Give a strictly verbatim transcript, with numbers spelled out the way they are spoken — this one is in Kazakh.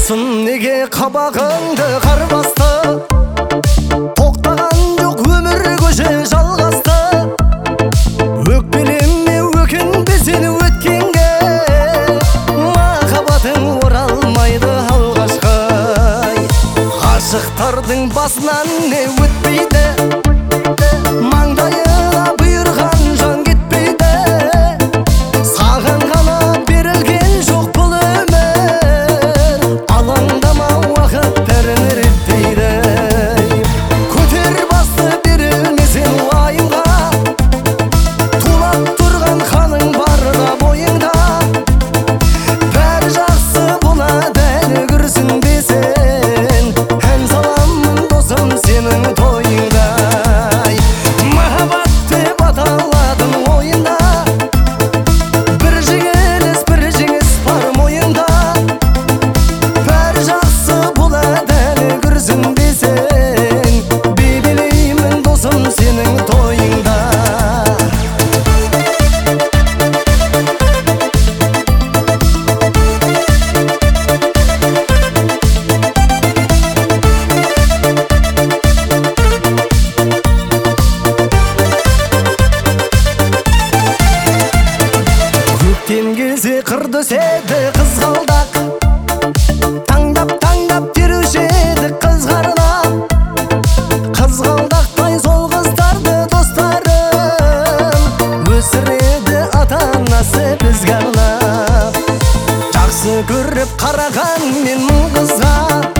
болсын неге қабағыңды қар басты, тоқтаған жоқ өмір көше жалғасты. Өкпелеме өкінбе сені өткенге, махаббатың оралмайды алғашқы. Ғашықтардың басынан не өтпейді, маңдайына бұйырған жан кетпейді. Саған ғана берілген жоқ бұл өмір, алаңдама уақыт бәрін реттейді. Көтер басты берілмесең уайымға, тулап тұрған қаның барда бойыңда. Бәрі жақсы болады әлі күрсінбесін, ән саламын досым сенің тойыңда. Махаббат деп аталатын ойында, бір жеңіліс бір жеңіс бар мойында. Бәрі жақсы болады әлі күрсінбесін, би билеймін досым сенің тойыңда. Көктем келсе қырды өседі қызғалдақ, таңдап-таңдап теруші еді қызғарнап. Қызғалдақтай сол қыздарды достарым, өсіреді ата-анасы бізге арнап. Жақсы көріп қараған мен бұл қызға,